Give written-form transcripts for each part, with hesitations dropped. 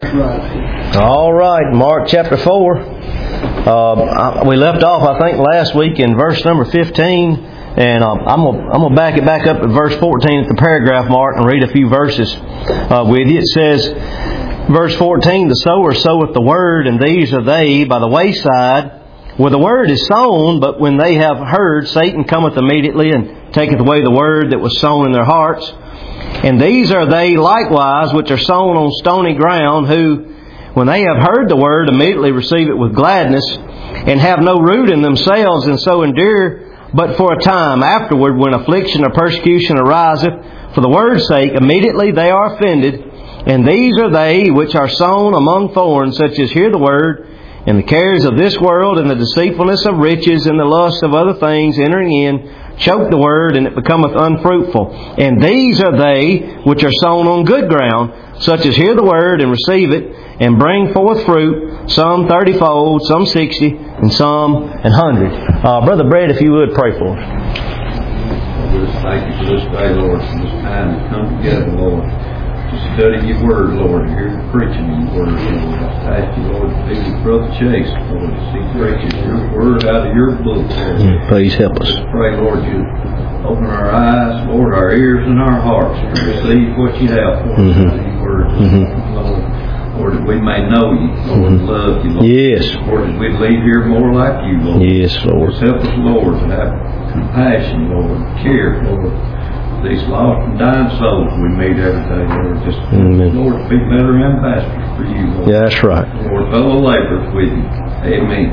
All right, Mark chapter 4. We left off, I think, last week in verse number 15, and I'm gonna back it back up at verse 14 at the paragraph mark and read a few verses with you. It says, verse 14, "The sower soweth the word, and these are they by the wayside, where the word is sown, but when they have heard, Satan cometh immediately and taketh away the word that was sown in their hearts. And these are they likewise which are sown on stony ground, who, when they have heard the word, immediately receive it with gladness, and have no root in themselves, and so endure but for a time. Afterward, when affliction or persecution ariseth for the word's sake, immediately they are offended. And these are they which are sown among thorns, such as hear the word, and the cares of this world, and the deceitfulness of riches, and the lust of other things entering in, choke the word, and it becometh unfruitful. And these are they which are sown on good ground, such as hear the word and receive it, and bring forth fruit, some 30-fold, some 60, and some 100. Brother Brad, if you would, pray for us. Lord, thank you for this day, Lord, for this time to come together, Lord, to study your word, Lord, to hear the preaching of your word, Lord. I ask you, Lord, to be with Brother Chase, Lord, to see preaching your word out of your book, Lord. Please help us. Just pray, Lord, you open our eyes, Lord, our ears and our hearts to receive what you have for us out of your word, Lord, that we may know you, Lord, and love you, Lord. Yes. Lord, that we leave here more like you, Lord. Yes, Lord. Just help us, Lord, to have compassion, Lord, care, Lord, these lost and dying souls we meet every day, Lord. Just, Lord, be better ambassadors for you, Lord. Yeah, that's right. Lord, fellow laborers with you. Amen.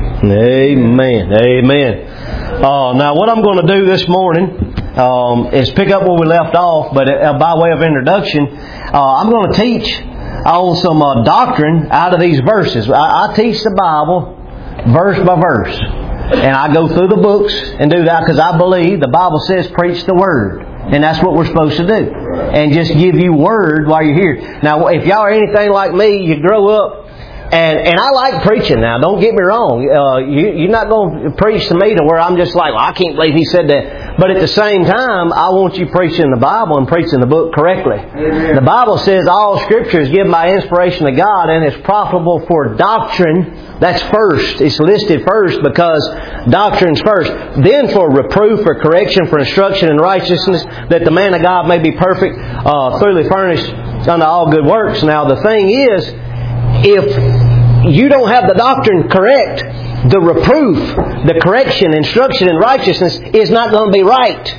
Amen. Amen. Now, what I'm going to do this morning is pick up where we left off, but by way of introduction, I'm going to teach on some doctrine out of these verses. I teach the Bible verse by verse, and I go through the books and do that because I believe the Bible says preach the Word. And that's what we're supposed to do. And just give you word while you're here. Now, if y'all are anything like me, you grow up, and I like preaching now, don't get me wrong. You're not going to preach to me to where I'm just like, well, I can't believe he said that. But at the same time, I want you preaching the Bible and preaching the book correctly. Amen. The Bible says all Scripture is given by inspiration of God and is profitable for doctrine. That's first. It's listed first because doctrine's first. Then for reproof, for correction, for instruction in righteousness, that the man of God may be perfect, thoroughly furnished unto all good works. Now the thing is, if you don't have the doctrine correct, the reproof, the correction, instruction in righteousness is not going to be right.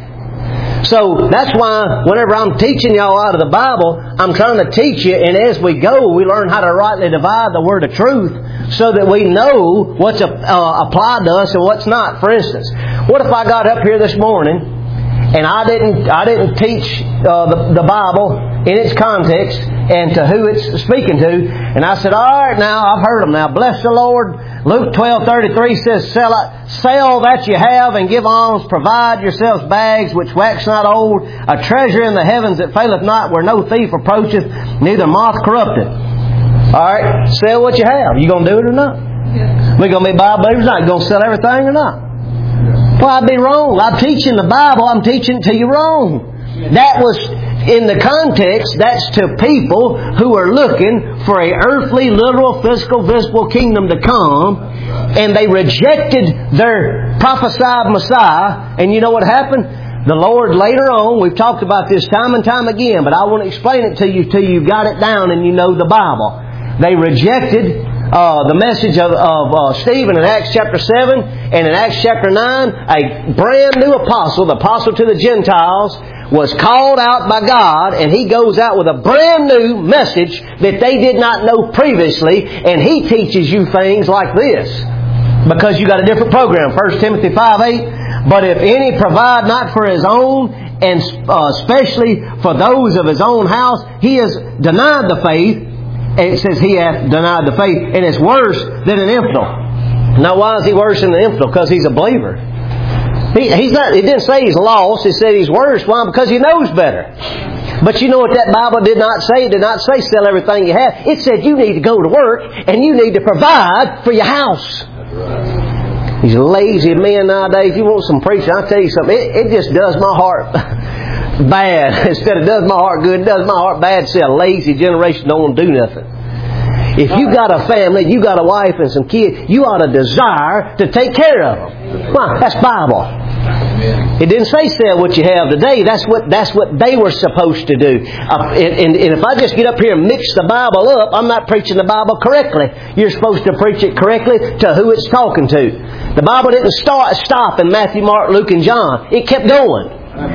So that's why whenever I'm teaching y'all out of the Bible, I'm trying to teach you, and as we go, we learn how to rightly divide the word of truth so that we know what's applied to us and what's not. For instance, what if I got up here this morning and I didn't teach the Bible in its context and to who it's speaking to, and I said, all right, now I've heard them now. Bless the Lord. Luke 12:33 says, sell that you have and give alms, provide yourselves bags which wax not old, a treasure in the heavens that faileth not, where no thief approacheth, neither moth corrupteth. All right, sell what you have. You going to do it or not? Yeah. We going to be Bible believers or not? You going to sell everything or not? Well, I'd be wrong. I'm teaching the Bible. I'm teaching it to you wrong. That was, in the context, that's to people who are looking for a earthly, literal, physical, visible kingdom to come. And they rejected their prophesied Messiah. And you know what happened? The Lord later on, we've talked about this time and time again, but I want to explain it to you till you got it down and you know the Bible. They rejected the message of Stephen in Acts chapter 7, and in Acts chapter 9, a brand new apostle, the apostle to the Gentiles, was called out by God, and he goes out with a brand new message that they did not know previously, and he teaches you things like this, because you got a different program. 1 Timothy 5:8, but if any provide not for his own, and especially for those of his own house, he has denied the faith. And it says he hath denied the faith, and it's worse than an infidel. Now, why is he worse than an infidel? Because he's a believer. He's not. It didn't say he's lost. It said he's worse. Why? Because he knows better. But you know what that Bible did not say? It did not say sell everything you have. It said you need to go to work and you need to provide for your house. That's right. These lazy men nowadays, you want some preaching, I'll tell you something. It just does my heart bad. Instead of does my heart good, it does my heart bad. See, a lazy generation don't want to do nothing. If you got a family, you got a wife and some kids, you ought to desire to take care of them. Why? That's Bible. It didn't say sell what you have today. That's what they were supposed to do. And if I just get up here and mix the Bible up, I'm not preaching the Bible correctly. You're supposed to preach it correctly to who it's talking to. The Bible didn't stop in Matthew, Mark, Luke, and John. It kept going.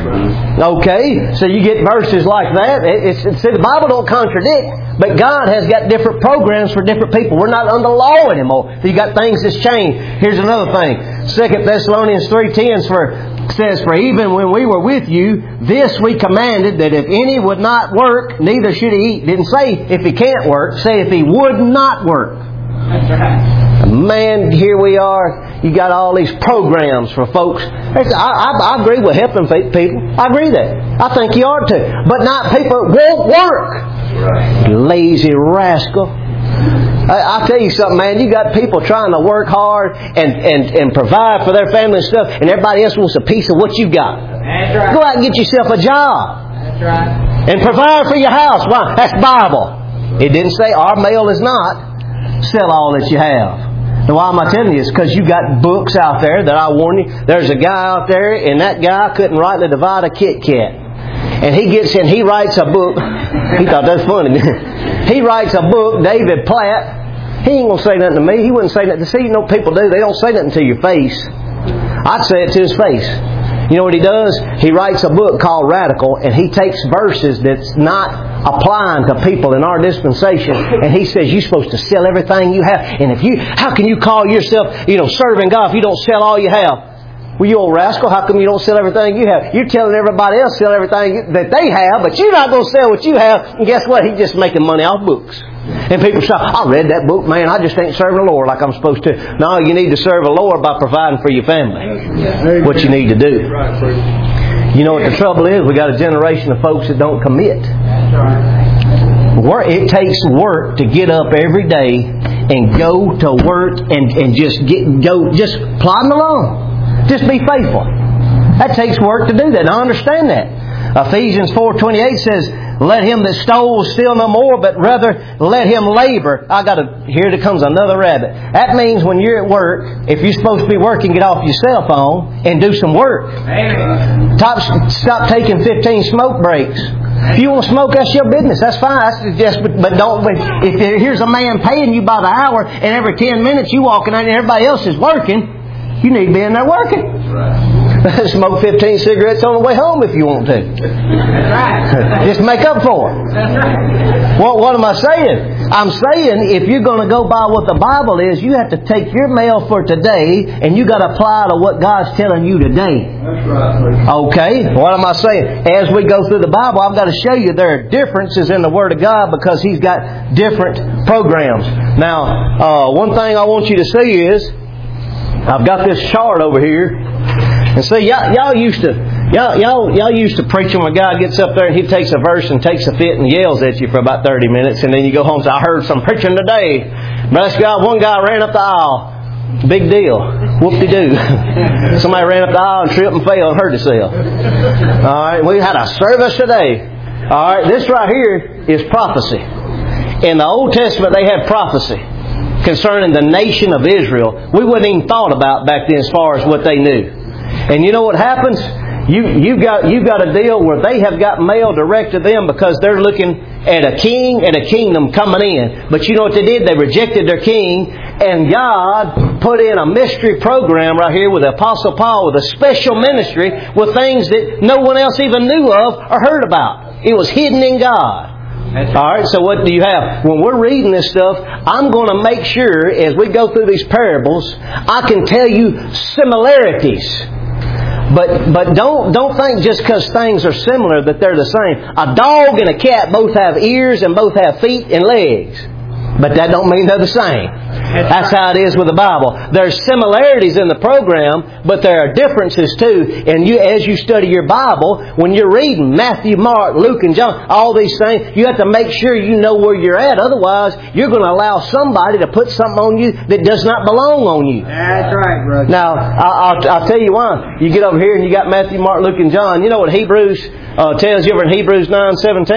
Okay, so you get verses like that. See, the Bible don't contradict, but God has got different programs for different people. We're not under law anymore. So you got things that's changed. Here's another thing. 2 Thessalonians 3:10 says, "For even when we were with you, this we commanded, that if any would not work, neither should he eat." Didn't say if he can't work. Say if he would not work. That's right. Man, here we are. You got all these programs for folks. I agree with helping people. I agree that. I think you ought to. But not people won't work. Right. Lazy rascal. I'll tell you something, man. You got people trying to work hard and provide for their family and stuff, and everybody else wants a piece of what you got. That's right. Go out and get yourself a job. That's right. And provide for your house. Why? That's Bible. It didn't say our mail is not. Sell all that you have. Now, why am I telling you this? Because you got books out there that I warn you. There's a guy out there, and that guy couldn't rightly divide a Kit Kat. And he gets in, he writes a book. He thought that's funny. He writes a book, David Platt. He ain't going to say nothing to me. He wouldn't say nothing. See, you know what people do? They don't say nothing to your face. I'd say it to his face. You know what he does? He writes a book called Radical, and he takes verses that's not applying to people in our dispensation, and he says you're supposed to sell everything you have. And how can you call yourself, serving God if you don't sell all you have? Well, you old rascal, how come you don't sell everything you have? You're telling everybody else to sell everything that they have, but you're not going to sell what you have. And guess what? He's just making money off books. And people say, I read that book, man, I just ain't serving the Lord like I'm supposed to. No, you need to serve the Lord by providing for your family. What you need to do. You know what the trouble is? We got a generation of folks that don't commit. It takes work to get up every day and go to work and just plodding along. Just be faithful. That takes work to do that. Now, I understand that. Ephesians 4:28 says, "Let him that stole steal no more, but rather let him labor." Here comes another rabbit. That means when you're at work, if you're supposed to be working, get off your cell phone and do some work. Amen. Stop taking 15 smoke breaks. If you want to smoke, that's your business. That's fine. But don't. If here's a man paying you by the hour, and every 10 minutes you walking out and everybody else is working, you need to be in there working. Right. Smoke 15 cigarettes on the way home if you want to. Right. Just make up for it. That's right. What am I saying? I'm saying if you're going to go by what the Bible is, you have to take your mail for today and you got to apply to what God's telling you today. That's right. Okay? What am I saying? As we go through the Bible, I've got to show you there are differences in the Word of God because He's got different programs. Now, one thing I want you to see is I've got this chart over here. And see, y'all used to preach when a guy gets up there and he takes a verse and takes a fit and yells at you for about 30 minutes, and then you go home and say, "I heard some preaching today. Bless God, one guy ran up the aisle. Big deal. Whoop-de-doo. Somebody ran up the aisle and tripped and fell and hurt himself. All right, we had a service today. All right, this right here is prophecy. In the Old Testament, they had prophecy concerning the nation of Israel. We wouldn't even thought about back then as far as what they knew. And you know what happens? You've got a deal where they have got mail direct to them because they're looking at a king and a kingdom coming in. But you know what they did? They rejected their king, and God put in a mystery program right here with the Apostle Paul with a special ministry with things that no one else even knew of or heard about. It was hidden in God. All right, so what do you have? When we're reading this stuff, I'm going to make sure as we go through these parables, I can tell you similarities. But don't think just because things are similar that they're the same. A dog and a cat both have ears and both have feet and legs. But that don't mean they're the same. That's how it is with the Bible. There's similarities in the program, but there are differences too. And as you study your Bible, when you're reading Matthew, Mark, Luke, and John, all these things, you have to make sure you know where you're at. Otherwise, you're going to allow somebody to put something on you that does not belong on you. That's right, brother. Now, I'll tell you why. You get over here and you got Matthew, Mark, Luke, and John. You know what Hebrews tells you over in Hebrews 9:17?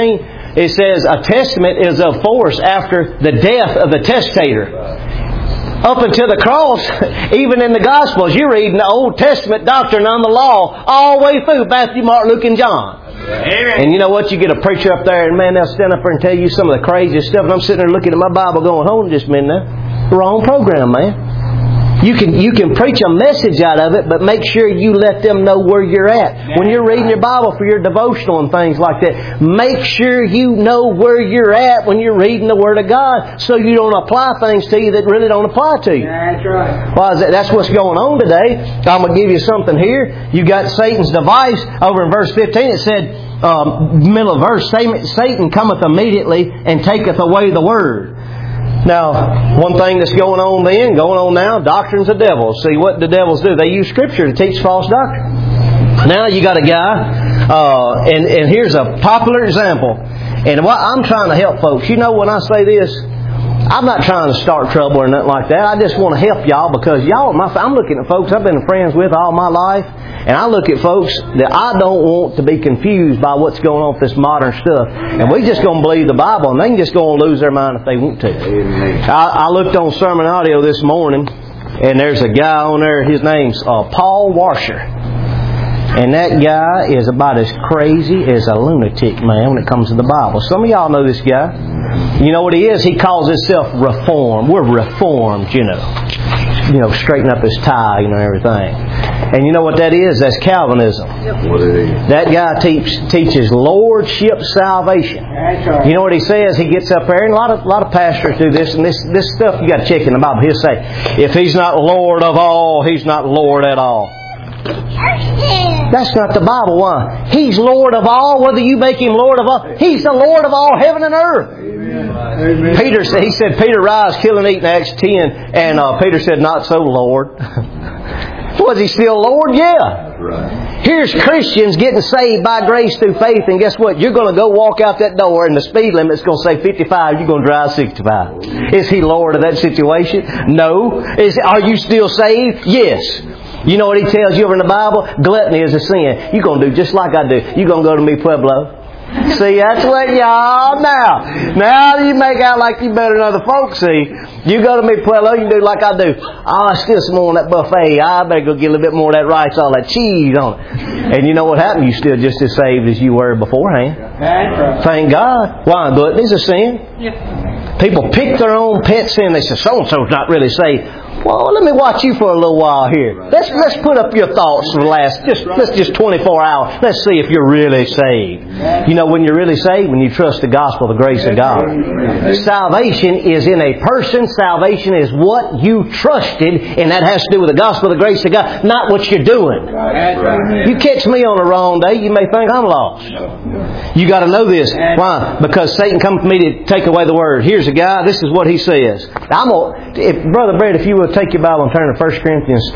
it says a testament is of force after the death of the testator. Up until the cross, even in the Gospels, you read in the Old Testament doctrine on the law all the way through Matthew, Mark, Luke, and John. And you know what? You get a preacher up there, and man, they'll stand up there and tell you some of the craziest stuff. And I'm sitting there looking at my Bible going, hold on just a minute now. Wrong program, man. You can preach a message out of it, but make sure you let them know where you're at. When you're reading your Bible for your devotional and things like that, make sure you know where you're at when you're reading the Word of God, so you don't apply things to you that really don't apply to you. That's right. Well, that's what's going on today. I'm going to give you something here. You got Satan's device. Over in verse 15 it said, middle of verse, Satan cometh immediately and taketh away the Word. Now, one thing that's going on now, doctrines of devils. See, what the devils do? They use Scripture to teach false doctrine. Now you got a guy, and here's a popular example. And what I'm trying to help folks, you know, when I say this, I'm not trying to start trouble or nothing like that. I just want to help y'all, because y'all, I'm looking at folks I've been friends with all my life, and I look at folks that I don't want to be confused by what's going on with this modern stuff. And we just going to believe the Bible, and they can just go and lose their mind if they want to. I looked on Sermon Audio this morning, and there's a guy on there. His name's Paul Washer. And that guy is about as crazy as a lunatic, man, when it comes to the Bible. Some of y'all know this guy. You know what he is? He calls himself Reformed. We're Reformed, you know, straighten up his tie, you know, everything. And you know what that is? That's Calvinism. What it is. That guy teaches Lordship salvation. You know what he says? He gets up there, and a lot of pastors do this, and this stuff you got to check in the Bible. He'll say, if He's not Lord of all, He's not Lord at all. That's not the Bible. Why? He's Lord of all, whether you make Him Lord of all. He's the Lord of all heaven and earth. Amen. He said, Peter, rise, kill and eat in Acts 10. And Peter said, not so, Lord. Was He still Lord? Yeah. Right. Here's Christians getting saved by grace through faith, and guess what? You're going to go walk out that door, and the speed limit's going to say 55. You're going to drive 65. Is He Lord of that situation? No. Are you still saved? Yes. You know what He tells you over in the Bible? Gluttony is a sin. You're going to do just like I do. You're going to go to me, Pueblo. See, that's what y'all now you make out like you better than other folks. See, you go to me, Pueblo, you do like I do. Oh, still some more on that buffet. I better go get a little bit more of that rice, all that cheese on it. And you know what happened? You're still just as saved as you were beforehand. Thank God. Why? Gluttony's a sin. People pick their own pet sin. They say, so-and-so's not really saved. Well, let me watch you for a little while here. Let's put up your thoughts for the last just 24 hours. Let's see if you're really saved. You know when you're really saved? When you trust the gospel, the grace of God. Salvation is in a person. Salvation is what you trusted, and that has to do with the gospel, the grace of God, not what you're doing. You catch me on the wrong day, you may think I'm lost. You got to know this. Why? Because Satan comes to me to take away the word. Here's a guy. This is what he says. Brother Brad, if you would take your Bible and turn to 1 Corinthians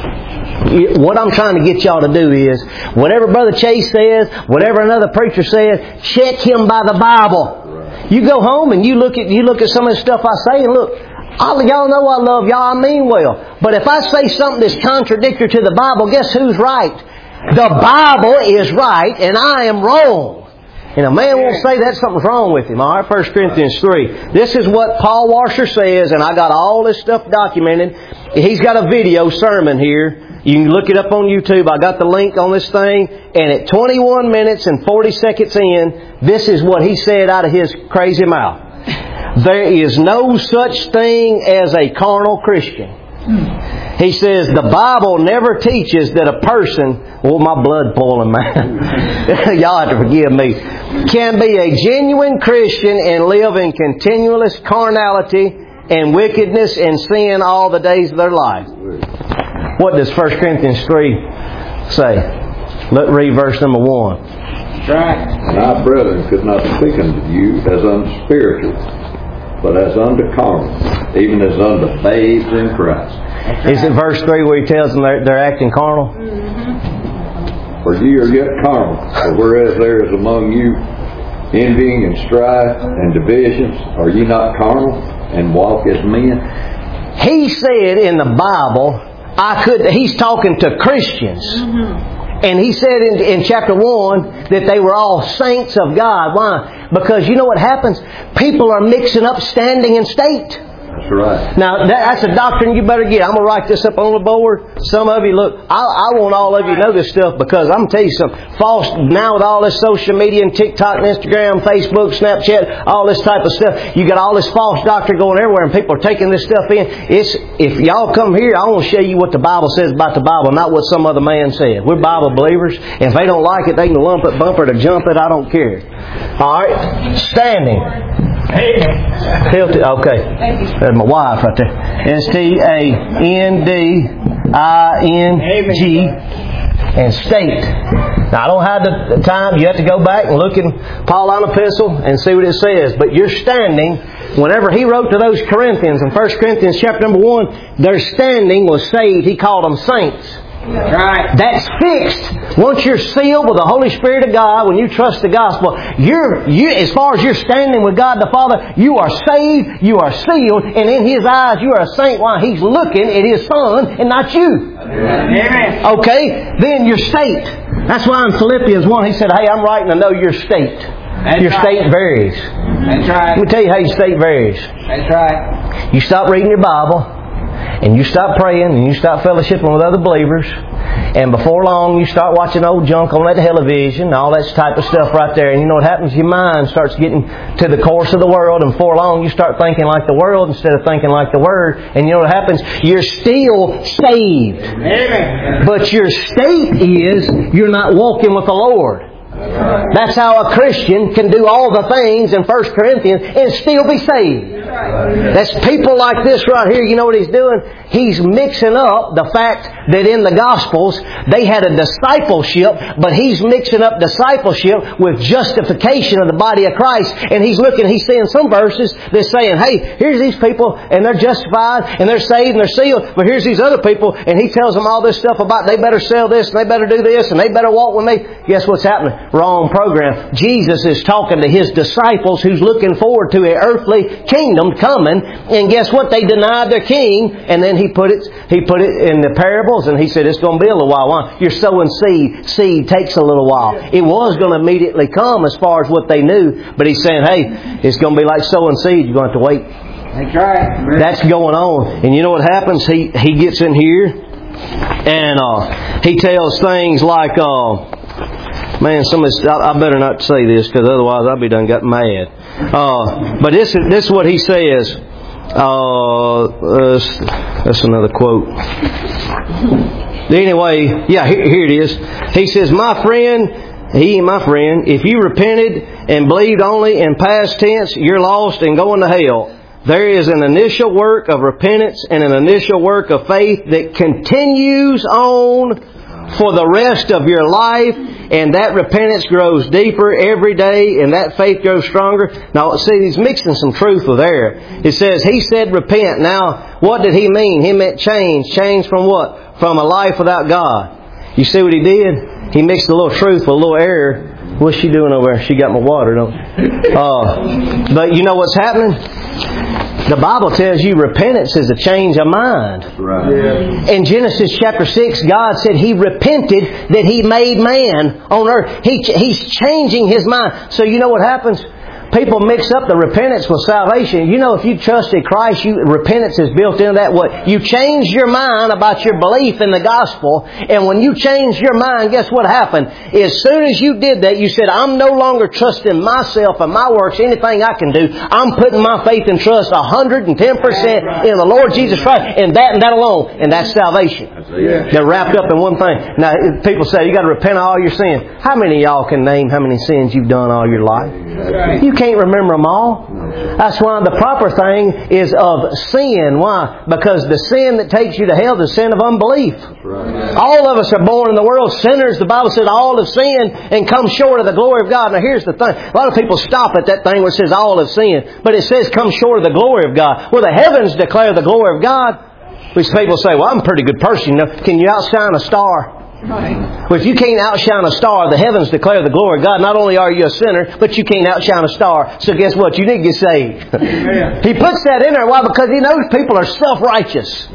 3. What I'm trying to get y'all to do is, whatever Brother Chase says, whatever another preacher says, check him by the Bible. You go home and you look at some of the stuff I say, and look, y'all know I love y'all, I mean well. But if I say something that's contradictory to the Bible, guess who's right? The Bible is right and I am wrong. And a man won't say that something's wrong with him. All right, 1 Corinthians 3. This is what Paul Washer says, and I got all this stuff documented. He's got a video sermon here. You can look it up on YouTube. I got the link on this thing. And at 21 minutes and 40 seconds in, this is what he said out of his crazy mouth. There is no such thing as a carnal Christian. He says the Bible never teaches that a person, my blood boiling, man. Y'all have to forgive me, can be a genuine Christian and live in continuous carnality and wickedness and sin all the days of their life. What does 1 Corinthians 3 say? Let's read verse number 1. And I, brethren, could not speak unto you as unto spiritual, but as unto carnal, even as unto babes in Christ. Is it verse 3 where he tells them they're acting carnal? For ye are yet carnal, for whereas there is among you envying and strife and divisions, are ye not carnal and walk as men? He said in the Bible, he's talking to Christians. And he said in chapter 1 that they were all saints of God. Why? Because you know what happens? People are mixing up standing and state. That's right. Now, that's a doctrine you better get. I'm going to write this up on the board. Some of you, look, I want all of you to know this stuff because I'm going to tell you something. False, now with all this social media and TikTok and Instagram, Facebook, Snapchat, all this type of stuff, you got all this false doctrine going everywhere and people are taking this stuff in. If y'all come here, I want to show you what the Bible says about the Bible, not what some other man said. We're Bible believers. And if they don't like it, they can lump it, bump it, or jump it. I don't care. All right? Standing. Okay. There's my wife right there. Standing. And state. Now I don't have the time. You have to go back and look in Pauline epistle and see what it says. But you're standing. Whenever he wrote to those Corinthians in 1 Corinthians chapter number 1, their standing was saved. He called them saints. Right. That's fixed. Once you're sealed with the Holy Spirit of God, when you trust the gospel, you as far as you're standing with God the Father, you are saved, you are sealed, and in His eyes you are a saint while He's looking at His Son and not you. Amen. Okay? Then your state. That's why in Philippians 1 he said, hey, I'm writing to know your state. Your state varies. That's right. Let me tell you how your state varies. That's right. You stop reading your Bible, and you stop praying, and you stop fellowshipping with other believers, and before long you start watching old junk on that television and all that type of stuff right there. And you know what happens? Your mind starts getting to the course of the world, and before long you start thinking like the world instead of thinking like the Word. And you know what happens? You're still saved. Amen. But your state is you're not walking with the Lord. That's how a Christian can do all the things in 1 Corinthians and still be saved. That's people like this right here. You know what he's doing? He's mixing up the fact that in the Gospels they had a discipleship, but he's mixing up discipleship with justification of the body of Christ. And he's seeing some verses that's saying, hey, here's these people and they're justified and they're saved and they're sealed. But here's these other people and he tells them all this stuff about they better sell this and they better do this and they better walk with me. Guess what's happening? Wrong program. Jesus is talking to His disciples who's looking forward to an earthly kingdom coming. And guess what? They denied their king. And then He put it in the parables and He said it's going to be a little while. Why? You're sowing seed. Seed takes a little while. It was going to immediately come as far as what they knew. But He's saying, hey, it's going to be like sowing seed. You're going to have to wait. That's right. That's going on. And you know what happens? He gets in here and he tells things like... Man, I better not say this because otherwise I'll be done got mad. But this is what he says. That's another quote. Anyway, yeah, here it is. He says, my friend, if you repented and believed only in past tense, you're lost and going to hell. There is an initial work of repentance and an initial work of faith that continues on for the rest of your life, and that repentance grows deeper every day, and that faith grows stronger. Now, see, he's mixing some truth with error. It says, he said repent. Now, what did he mean? He meant change. Change from what? From a life without God. You see what he did? He mixed a little truth with a little error. What's she doing over there? She got my water, don't she? But you know what's happening? The Bible tells you repentance is a change of mind. Right. Yeah. In Genesis chapter 6, God said He repented that He made man on earth. He's changing His mind. So you know what happens? People mix up the repentance with salvation. You know, if you trusted Christ, repentance is built into that. What? You change your mind about your belief in the gospel. And when you change your mind, guess what happened? As soon as you did that, you said, I'm no longer trusting myself and my works, anything I can do. I'm putting my faith and trust 110% in the Lord Jesus Christ. And that alone. And that's salvation. They're wrapped up in one thing. Now, people say, you got to repent of all your sins. How many of y'all can name how many sins you've done all your life? You can't remember them all. That's why the proper thing is of sin. Why? Because the sin that takes you to hell is the sin of unbelief. All of us are born in the world sinners. The Bible said all have sinned and come short of the glory of God. Now here's the thing. A lot of people stop at that thing where it says all have sinned. But it says come short of the glory of God. Well, the heavens declare the glory of God. Which people say, well, I'm a pretty good person. Can you outshine a star? Well, if you can't outshine a star, the heavens declare the glory of God. Not only are you a sinner, but you can't outshine a star. So guess what? You need to get saved. He puts that in there. Why? Because He knows people are self-righteous.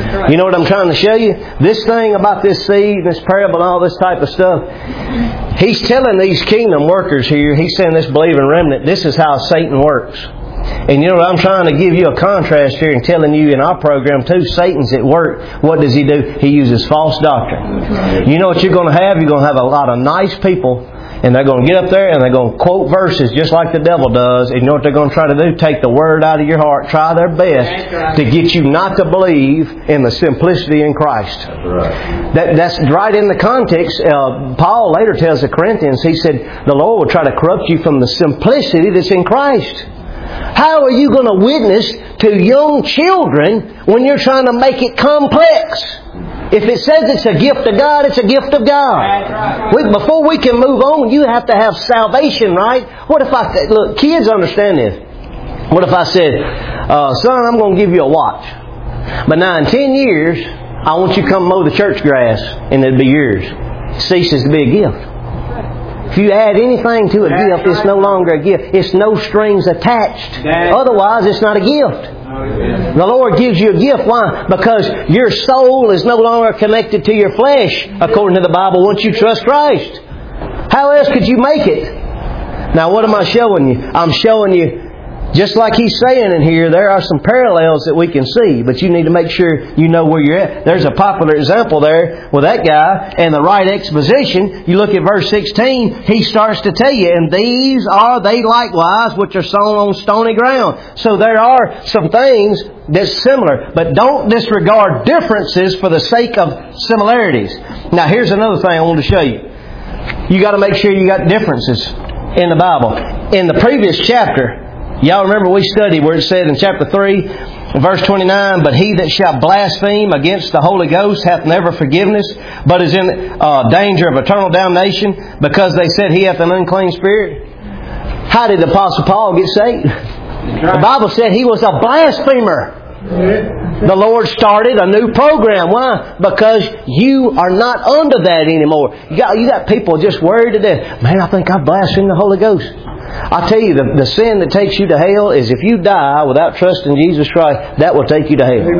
You know what I'm trying to show you? This thing about this seed, this parable, and all this type of stuff. He's telling these kingdom workers here, he's saying this believing remnant, this is how Satan works. And you know what, I'm trying to give you a contrast here and telling you in our program too, Satan's at work. What does he do? He uses false doctrine. You know what you're going to have? You're going to have a lot of nice people, and they're going to get up there and they're going to quote verses just like the devil does. And you know what they're going to try to do? Take the word out of your heart. Try their best to get you not to believe in the simplicity in Christ. That's right in the context. Paul later tells the Corinthians, he said, the Lord will try to corrupt you from the simplicity that's in Christ. How are you going to witness to young children when you're trying to make it complex? If it says it's a gift of God, it's a gift of God. Before we can move on, you have to have salvation, right? What if I said, look, kids understand this. What if I said, son, I'm going to give you a watch. But now in 10 years, I want you to come mow the church grass and it'll be yours. It ceases to be a gift. If you add anything to a gift, it's no longer a gift. It's no strings attached. Otherwise, it's not a gift. The Lord gives you a gift. Why? Because your soul is no longer connected to your flesh, according to the Bible, once you trust Christ. How else could you make it? Now, what am I showing you? I'm showing you, just like He's saying in here, there are some parallels that we can see, but you need to make sure you know where you're at. There's a popular example there with that guy and the right exposition. You look at verse 16, he starts to tell you, and these are they likewise which are sown on stony ground. So there are some things that's similar, but don't disregard differences for the sake of similarities. Now here's another thing I want to show you. You got to make sure you got differences in the Bible. In the previous chapter, y'all remember we studied where it said in chapter 3, verse 29, but he that shall blaspheme against the Holy Ghost hath never forgiveness, but is in danger of eternal damnation, because they said he hath an unclean spirit. How did the Apostle Paul get saved? The Bible said he was a blasphemer. The Lord started a new program. Why? Because you are not under that anymore. You got people just worried to death. Man, I think I blasphemed the Holy Ghost. I tell you, the sin that takes you to hell is if you die without trusting Jesus Christ, that will take you to hell.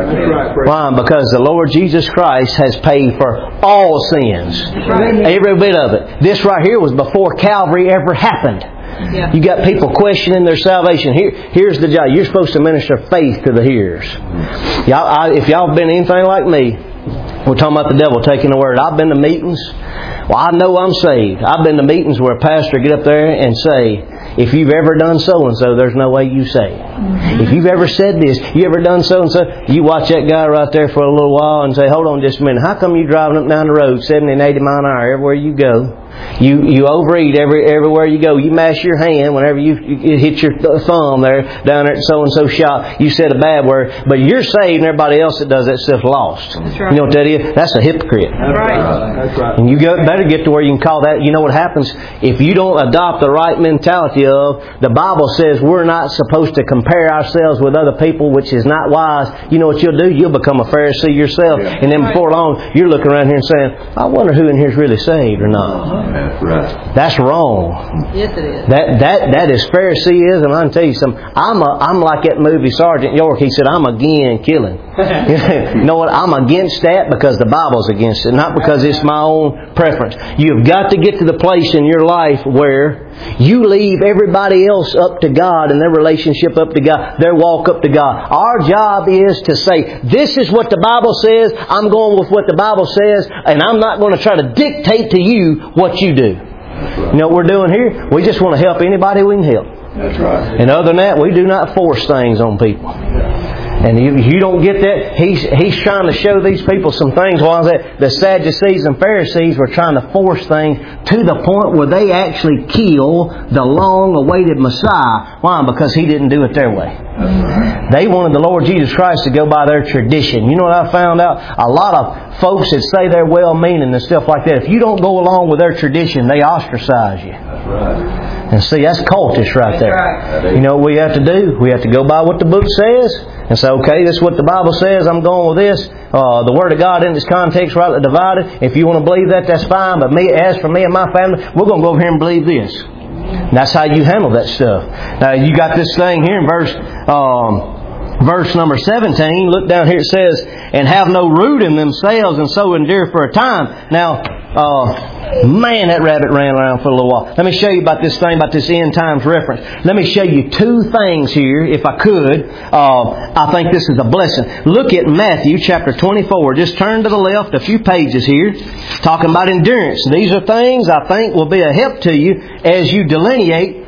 Why? Because the Lord Jesus Christ has paid for all sins. Every bit of it. This right here was before Calvary ever happened. Yeah. You got people questioning their salvation. Here's the job. You're supposed to minister faith to the hearers. If y'all have been anything like me, we're talking about the devil taking the word. I've been to meetings. Well, I know I'm saved. I've been to meetings where a pastor get up there and say, if you've ever done so-and-so, there's no way you saved. If you've ever said this, you ever done so-and-so, you watch that guy right there for a little while and say, hold on just a minute. How come you driving up down the road 70 and 80 mile an hour everywhere you go? You overeat everywhere you go. You mash your hand whenever you hit your thumb there down there at so-and-so shop. You said a bad word, but you're saved and everybody else that does that stuff lost. That's right. You know what that is? That's a hypocrite. That's right. That's right. And you better get to where you can call that. You know what happens? If you don't adopt the right mentality of, the Bible says we're not supposed to compare ourselves with other people, which is not wise. You know what you'll do? You'll become a Pharisee yourself. Yeah. And then before long, you're looking around here and saying, I wonder who in here is really saved or not. That's right. That's wrong. Yes, it is. That is Phariseeism. I can tell you something. I'm like that movie Sergeant York. He said, I'm again killing. You know what? I'm against that because the Bible's against it, not because it's my own preference. You've got to get to the place in your life where you leave everybody else up to God and their relationship up to God, their walk up to God. Our job is to say, this is what the Bible says, I'm going with what the Bible says, and I'm not going to try to dictate to you what you do. You know what we're doing here? We just want to help anybody we can help. That's right. And other than that, we do not force things on people. And if you don't get that, he's trying to show these people some things. While the Sadducees and Pharisees were trying to force things to the point where they actually kill the long-awaited Messiah. Why? Because He didn't do it their way. They wanted the Lord Jesus Christ to go by their tradition. You know what I found out? A lot of folks that say they're well-meaning and stuff like that, if you don't go along with their tradition, they ostracize you. That's right. And see, that's cultish right there. Right. You know what we have to do? We have to go by what the book says and say, okay, this is what the Bible says, I'm going with this. The Word of God in its context rightly divided. If you want to believe that, that's fine. But as for me and my family, we're going to go over here and believe this. And that's how you handle that stuff. Now, you got this thing here in verse verse number 17. Look down here, it says, and have no root in themselves, and so endure for a time. Now, man, that rabbit ran around for a little while. Let me show you about this thing, about this end times reference. Let me show you two things here, if I could. I think this is a blessing. Look at Matthew chapter 24. Just turn to the left a few pages here, talking about endurance. These are things I think will be a help to you as you delineate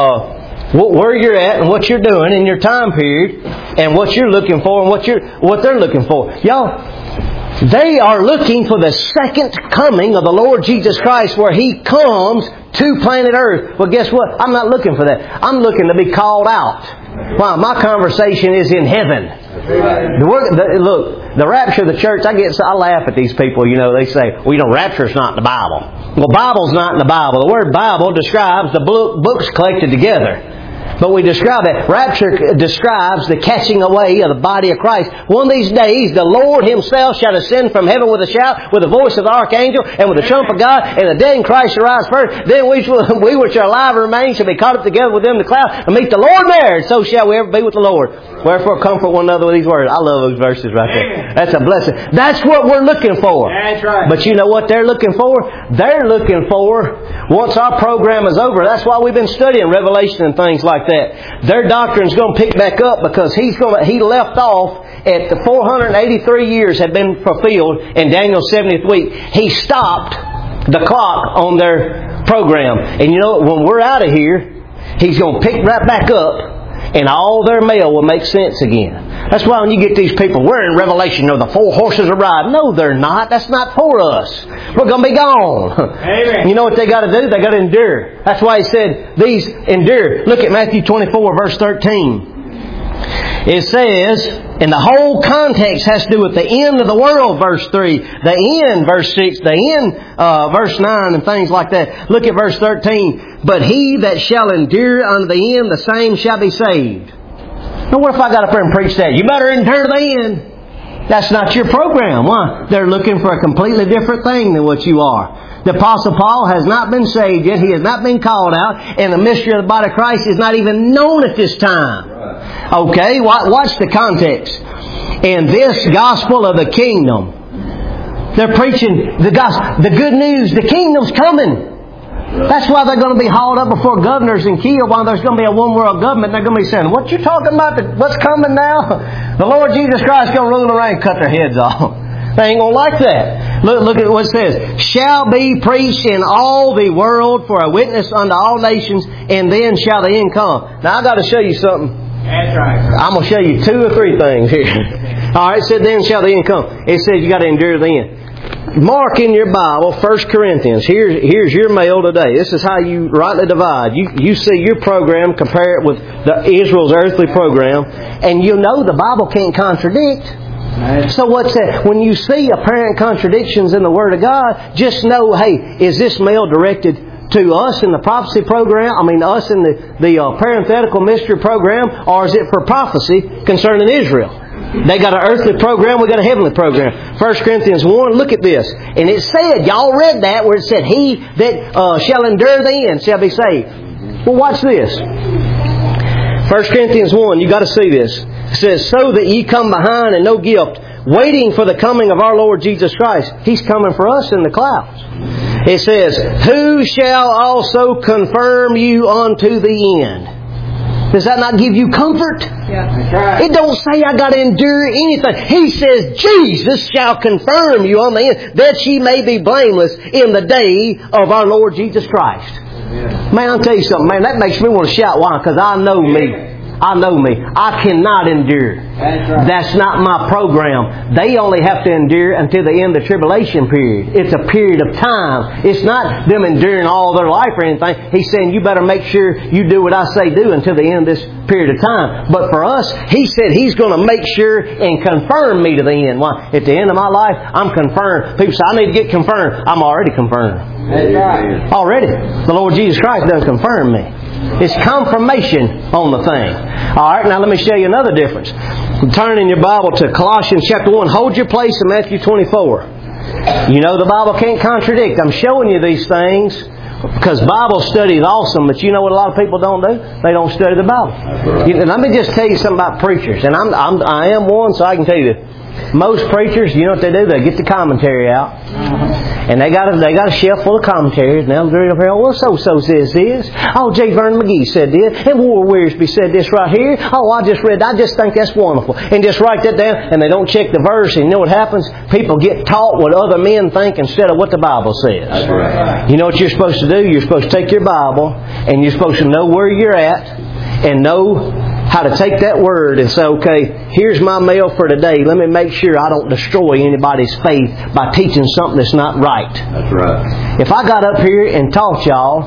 where you're at and what you're doing in your time period, and what you're looking for and what they're looking for. Y'all, they are looking for the second coming of the Lord Jesus Christ, where He comes to planet Earth. Well, guess what? I'm not looking for that. I'm looking to be called out. Wow, my conversation is in heaven. Look, the rapture of the church, I laugh at these people. You know, they say, well, rapture's not in the Bible. Well, Bible's not in the Bible. The word Bible describes the books collected together. But we describe it. Rapture describes the catching away of the body of Christ. One of these days, the Lord Himself shall ascend from heaven with a shout, with the voice of the archangel, and with the trump of God, and the dead in Christ shall rise first. Then we which are alive and remain shall be caught up together with them in the cloud, and meet the Lord there, and so shall we ever be with the Lord. Wherefore comfort one another with these words. I love those verses right there. That's a blessing. That's what we're looking for. That's right. But you know what they're looking for? They're looking for, once our program is over, that's why we've been studying Revelation and things like that. Their doctrine's going to pick back up, because he left off at the 483 years had been fulfilled in Daniel's 70th week. He stopped the clock on their program. And you know, when we're out of here, He's going to pick right back up, and all their mail will make sense again. That's why when you get these people, we're in Revelation, the 4 horses are riding. No, they're not. That's not for us. We're going to be gone. Amen. You know what they got to do? They got to endure. That's why He said, these endure. Look at Matthew 24, verse 13. It says, and the whole context has to do with the end of the world, verse 3. The end, verse 6. The end, verse 9, and things like that. Look at verse 13. But he that shall endure unto the end, the same shall be saved. Now, what if I got up there and preach that? You better endure to the end. That's not your program. Why? They're looking for a completely different thing than what you are. The Apostle Paul has not been saved yet. He has not been called out. And the mystery of the body of Christ is not even known at this time. Okay, watch the context. In this gospel of the kingdom, they're preaching the gospel, the good news, the kingdom's coming. That's why they're going to be hauled up before governors and killed, while there's going to be a one world government. They're going to be saying, what you talking about? What's coming now? The Lord Jesus Christ is going to rule around and cut their heads off. They ain't going to like that. Look at what it says. Shall be preached in all the world for a witness unto all nations, and then shall the end come. Now, I got to show you something. That's right. I'm going to show you 2 or 3 things here. All right, it said, then shall the end come. It says you got to endure the end. Mark in your Bible, 1 Corinthians. Here's your mail today. This is how you rightly divide. You see your program, compare it with Israel's earthly program, and you know the Bible can't contradict. So what's that? When you see apparent contradictions in the Word of God, just know, hey, is this mail directed to us in the prophecy program? I mean, us in the parenthetical mystery program, or is it for prophecy concerning Israel? They got an earthly program, we got a heavenly program. 1 Corinthians 1, look at this. And it said, y'all read that, where it said, he that shall endure the end shall be saved. Well, watch this. 1 Corinthians 1, you got to see this. It says, so that ye come behind and no guilt, waiting for the coming of our Lord Jesus Christ. He's coming for us in the clouds. It says, who shall also confirm you unto the end. Does that not give you comfort? Yeah. It don't say I got to endure anything. He says Jesus shall confirm you on the end, that ye may be blameless in the day of our Lord Jesus Christ. Yeah. Man, I'll tell you something, man, that makes me want to shout. Why? Because I know me. I know me. I cannot endure. That's right. That's not my program. They only have to endure until the end of the tribulation period. It's a period of time. It's not them enduring all their life or anything. He's saying you better make sure you do what I say do until the end of this period of time. But for us, He said He's going to make sure and confirm me to the end. Why? At the end of my life, I'm confirmed. People say, I need to get confirmed. I'm already confirmed. That's right. Already. The Lord Jesus Christ done confirm me. It's confirmation on the thing. Alright, now let me show you another difference. Turn in your Bible to Colossians chapter 1. Hold your place in Matthew 24. You know the Bible can't contradict. I'm showing you these things Because Bible study is awesome, but you know what a lot of people don't do? They don't study the Bible. And let me just tell you something about preachers. And I am one, so I can tell you this. Most preachers, you know what they do? They get the commentary out. And they got a shelf full of commentaries. And they'll read up here, well, so-so says this. Oh, J. Vernon McGee said this. And Warren Wiersbe said this right here. Oh, I just think that's wonderful. And just write that down. And they don't check the verse. And you know what happens? People get taught what other men think instead of what the Bible says. That's right. You know what you're supposed to do? You're supposed to take your Bible. And you're supposed to know where you're at. And know how to take that word and say, okay, here's my mail for today. Let me make sure I don't destroy anybody's faith by teaching something that's not right. That's right. If I got up here and taught y'all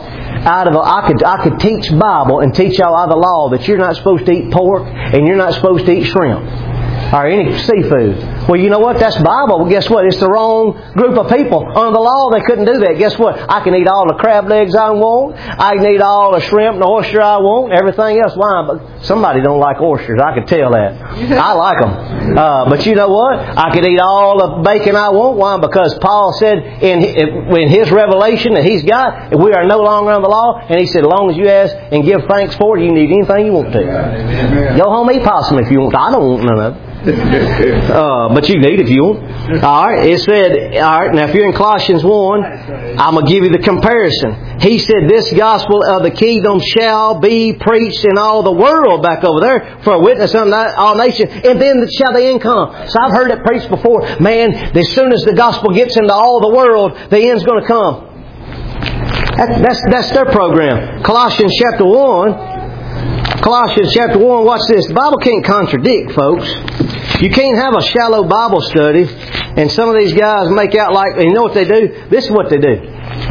I could teach Bible and teach y'all out of the law that you're not supposed to eat pork and you're not supposed to eat shrimp or any seafood. Well, you know what? That's Bible. Well, guess what? It's the wrong group of people. Under the law, they couldn't do that. Guess what? I can eat all the crab legs I want. I can eat all the shrimp and the oyster I want. Everything else. Why? But somebody don't like oysters. I can tell that. I like them. But you know what? I could eat all the bacon I want. Why? Because Paul said in his revelation that he's got, we are no longer under the law. And he said, as long as you ask and give thanks for it, you can eat anything you want to. Amen. Go home, eat possum if you want to. I don't want none of it. But you can eat if you want. Alright, it said, alright, now if you're in Colossians 1, I'm going to give you the comparison. He said, this gospel of the kingdom shall be preached in all the world, back over there, for a witness unto all nations, and then shall the end come. So I've heard it preached before. Man, as soon as the gospel gets into all the world, the end's going to come. That's their program. Colossians chapter 1, watch this. The Bible can't contradict, folks. You can't have a shallow Bible study and some of these guys make out like, and you know what they do? This is what they do.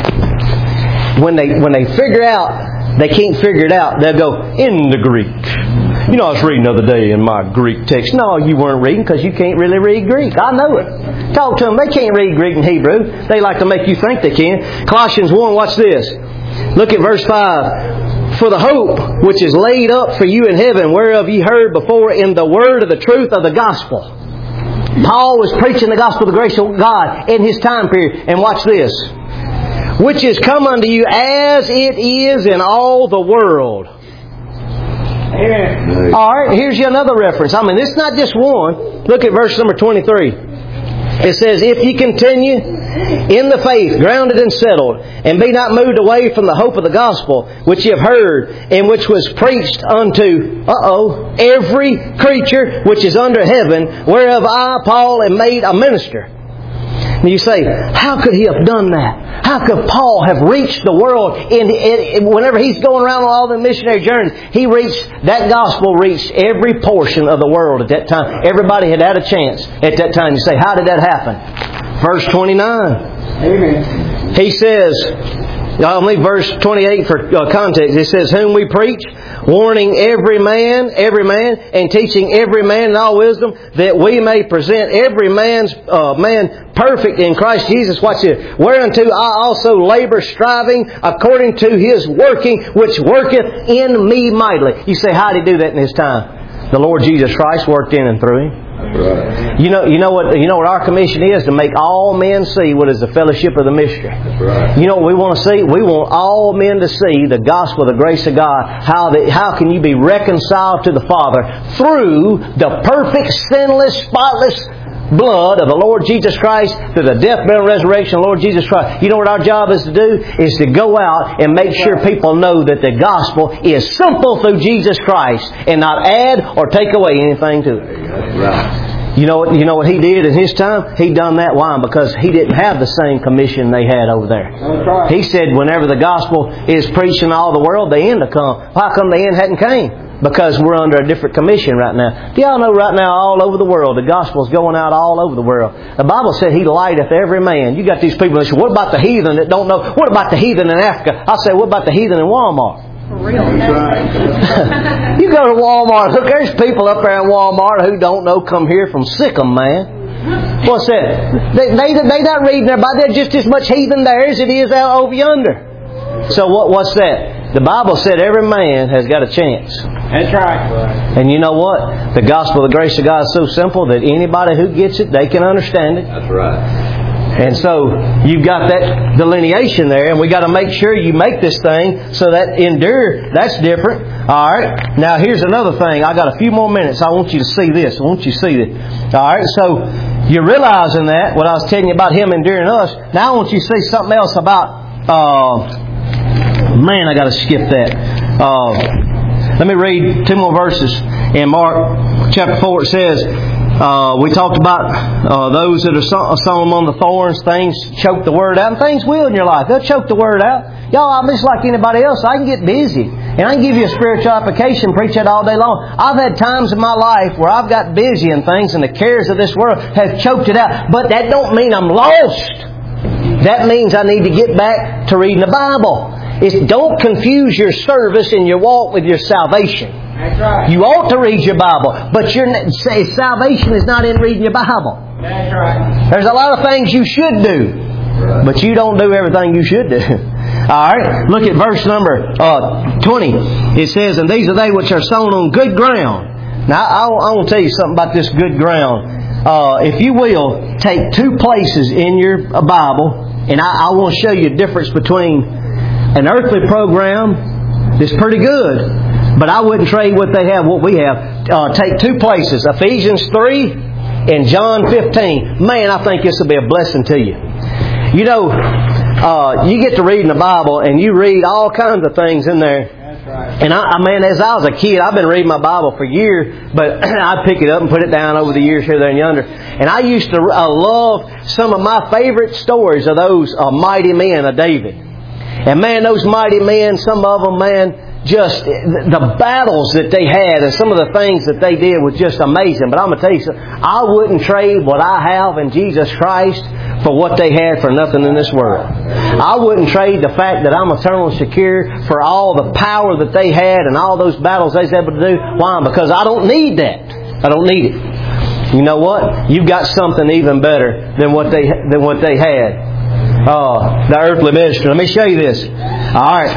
When they figure out, they can't figure it out, they'll go, in the Greek. You know, I was reading the other day in my Greek text. No, you weren't reading because you can't really read Greek. I know it. Talk to them. They can't read Greek and Hebrew. They like to make you think they can. Colossians 1, watch this. Look at verse 5. For the hope which is laid up for you in heaven, whereof ye heard before in the word of the truth of the gospel. Paul was preaching the gospel of the grace of God in his time period. And watch this. Which is come unto you as it is in all the world. Amen. Alright, here's you another reference. I mean, it's not just one. Look at verse number 23. It says, if ye continue in the faith, grounded and settled, and be not moved away from the hope of the gospel, which ye have heard, and which was preached unto, every creature which is under heaven, whereof I, Paul, am made a minister. And you say, how could he have done that? How could Paul have reached the world? Whenever he's going around on all the missionary journeys, that gospel reached every portion of the world at that time. Everybody had a chance at that time. You say, how did that happen? Verse 29. Amen. He says, I'll leave verse 28 for context. It says, whom we preach, warning every man, and teaching every man in all wisdom, that we may present every man perfect in Christ Jesus. Watch this. Whereunto I also labor, striving according to His working, which worketh in me mightily. You say, how did He do that in His time? The Lord Jesus Christ worked in and through Him. Right. You know what our commission is? To make all men see what is the fellowship of the mystery. That's right. You know what we want to see? We want all men to see the gospel, the grace of God. How can you be reconciled to the Father through the perfect, sinless, spotless blood of the Lord Jesus Christ, through the death, burial, and resurrection of the Lord Jesus Christ. You know what our job is to do? Is to go out and make sure people know that the gospel is simple through Jesus Christ and not add or take away anything to it. That's right. You know what he did in his time? He done that. Why? Because he didn't have the same commission they had over there. That's right. He said whenever the gospel is preached in all the world, the end will come. How come the end hadn't came? Because we're under a different commission right now. Do y'all know right now all over the world, the gospel's going out all over the world. The Bible said He lighteth every man. You got these people that say, what about the heathen that don't know? What about the heathen in Africa? I say, what about the heathen in Walmart? For real. That's right. You go to Walmart. Look, there's people up there in Walmart who don't know come here from Sikkim, man. What's that? They not reading their Bible. There's just as much heathen there as it is out over yonder. So what's that? The Bible said every man has got a chance. That's right. And you know what? The gospel of the grace of God is so simple that anybody who gets it, they can understand it. That's right. And so you've got that delineation there, and we got to make sure you make this thing so that endure, that's different. All right. Now here's another thing. I got a few more minutes. I want you to see this. I want you to see this. All right. So you're realizing that what I was telling you about Him enduring us. Now I want you to see something else about. Man, I got to skip that. Let me read 2 more verses. In Mark chapter 4 it says, we talked about those that are sown among the thorns. Things choke the Word out. And things will in your life. They'll choke the Word out. Y'all, I'm just like anybody else. I can get busy. And I can give you a spiritual application, preach that all day long. I've had times in my life where I've got busy in things and the cares of this world have choked it out. But that don't mean I'm lost. That means I need to get back to reading the Bible. Don't confuse your service and your walk with your salvation. That's right. You ought to read your Bible, but your salvation is not in reading your Bible. That's right. There's a lot of things you should do, but you don't do everything you should do. All right, look at verse number 20. It says, "And these are they which are sown on good ground." Now, I want to tell you something about this good ground. If you will, take 2 places in your Bible, and I want to show you the difference between an earthly program that's pretty good, but I wouldn't trade what they have, what we have. Take 2 places, Ephesians 3 and John 15. Man, I think this will be a blessing to you. You know, you get to reading the Bible, and you read all kinds of things in there. Right. And man, as I was a kid, I've been reading my Bible for years, but I'd pick it up and put it down over the years here, there, and yonder. And I used to love some of my favorite stories of those mighty men of David. And man, those mighty men, some of them, man, just the battles that they had and some of the things that they did was just amazing. But I'm going to tell you something, I wouldn't trade what I have in Jesus Christ for what they had for nothing in this world. I wouldn't trade the fact that I'm eternally secure for all the power that they had and all those battles they was able to do. Why? Because I don't need that. I don't need it. You know what? You've got something even better than what they had. The earthly ministry. Let me show you this. All right.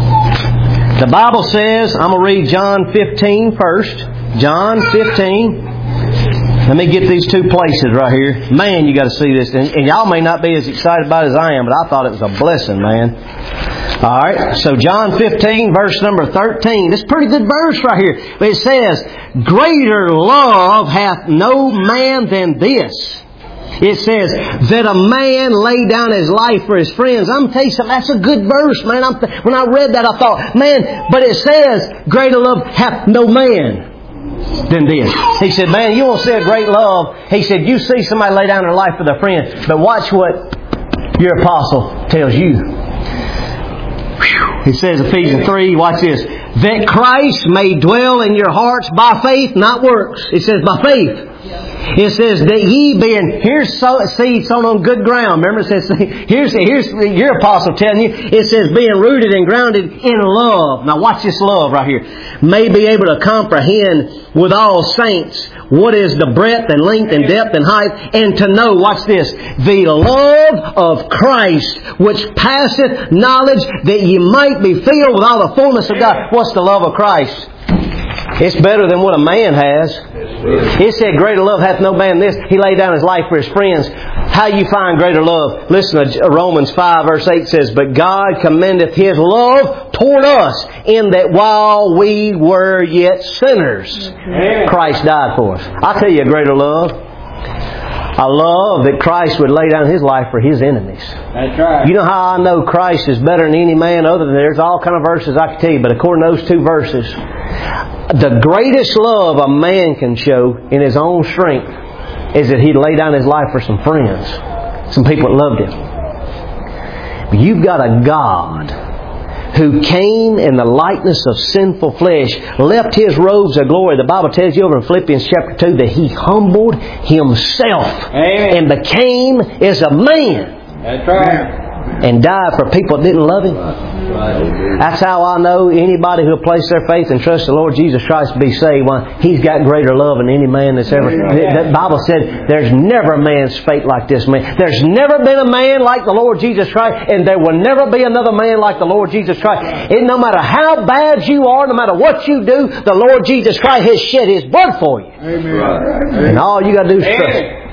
The Bible says, I'm going to read John 15 first. John 15. Let me get these 2 places right here. Man, you got to see this. And y'all may not be as excited about it as I am, but I thought it was a blessing, man. All right. So John 15, verse number 13. This is a pretty good verse right here. It says, "Greater love hath no man than this." It says that a man lay down his life for his friends. I'm going to tell you something. That's a good verse, man. When I read that, I thought, man, but it says, "Greater love hath no man than this." He said, man, you won't see a great love. He said, you see somebody lay down their life for their friend. But watch what your apostle tells you. It says, Ephesians 3, watch this. "That Christ may dwell in your hearts by faith, not works." It says by faith. It says that ye being, here's seed sown on good ground. Remember it says, here's your apostle telling you, it says being rooted and grounded in love. Now watch this love right here. "May be able to comprehend with all saints what is the breadth and length and depth and height, and to know," watch this, "the love of Christ, which passeth knowledge, that ye might be filled with all the fullness of God." What's the love of Christ? It's better than what a man has. It said, "Greater love hath no man than this." He laid down his life for his friends. How you find greater love? Listen to Romans 5 verse 8 says, "But God commendeth His love toward us, in that while we were yet sinners, Christ died for us." I'll tell you a greater love. I love that Christ would lay down His life for His enemies. That's right. You know how I know Christ is better than any man other than there's all kind of verses I can tell you, but according to those 2 verses, the greatest love a man can show in his own strength is that he'd lay down his life for some friends, some people that loved him. But you've got a God who came in the likeness of sinful flesh, left His robes of glory. The Bible tells you over in Philippians chapter 2 that He humbled Himself. Amen. And became as a man. That's right. And died for people that didn't love Him. That's how I know anybody who will place their faith and trust the Lord Jesus Christ to be saved. Well, He's got greater love than any man that's ever. The Bible said there's never a man's fate like this man. There's never been a man like the Lord Jesus Christ, and there will never be another man like the Lord Jesus Christ. And no matter how bad you are, no matter what you do, the Lord Jesus Christ has shed His blood for you. Amen. And all you got to do is trust Him.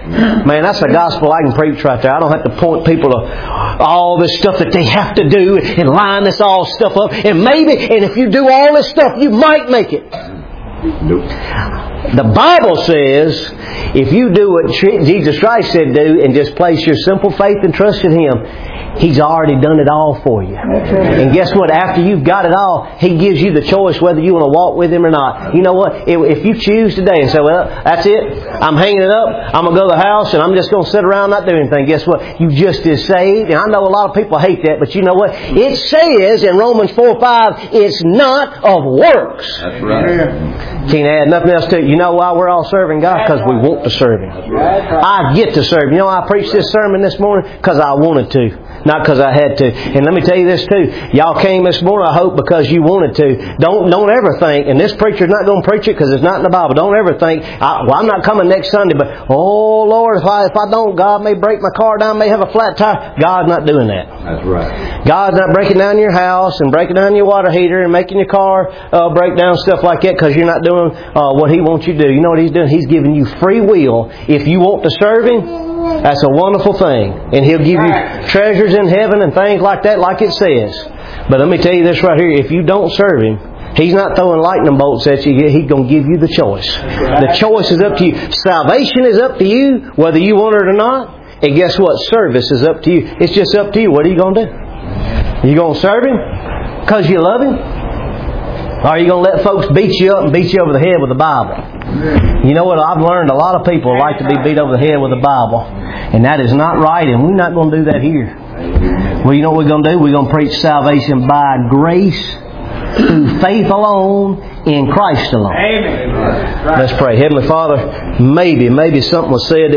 Man, that's the gospel I can preach right there. I don't have to point people to all this stuff that they have to do and line this all stuff up. And if you do all this stuff, you might make it. Nope. The Bible says, if you do what Jesus Christ said do and just place your simple faith and trust in Him, He's already done it all for you. And guess what? After you've got it all, He gives you the choice whether you want to walk with Him or not. You know what? If you choose today and say, well, that's it. I'm hanging it up. I'm going to go to the house and I'm just going to sit around not doing anything. Guess what? You just is saved. And I know a lot of people hate that, but you know what? It says in Romans 4:5, it's not of works. That's right. Can't add nothing else to it. You know why we're all serving God? Because we want to serve Him. I get to serve. You know, I preached this sermon this morning because I wanted to. Not because I had to. And let me tell you this too. Y'all came this morning, I hope, because you wanted to. Don't ever think, and this preacher's not going to preach it because it's not in the Bible. Don't ever think, I'm not coming next Sunday, but, oh Lord, if I don't, God may break my car down, may have a flat tire. God's not doing that. That's right. God's not breaking down your house and breaking down your water heater and making your car break down, stuff like that, because you're not doing what He wants you to do. You know what He's doing? He's giving you free will. If you want to serve Him, that's a wonderful thing. And He'll give you treasures in heaven and things like that, like it says. But let me tell you this right here. If you don't serve Him, He's not throwing lightning bolts at you. He's going to give you the choice. The choice is up to you. Salvation is up to you, whether you want it or not. And guess what? Service is up to you. It's just up to you. What are you going to do? Are you going to serve Him because you love Him? Or are you going to let folks beat you up and beat you over the head with the Bible? You know what? I've learned a lot of people like to be beat over the head with the Bible. And that is not right, and we're not going to do that here. Well, you know what we're going to do? We're going to preach salvation by grace, through faith alone, in Christ alone. Amen. Let's pray. Heavenly Father, maybe something was said that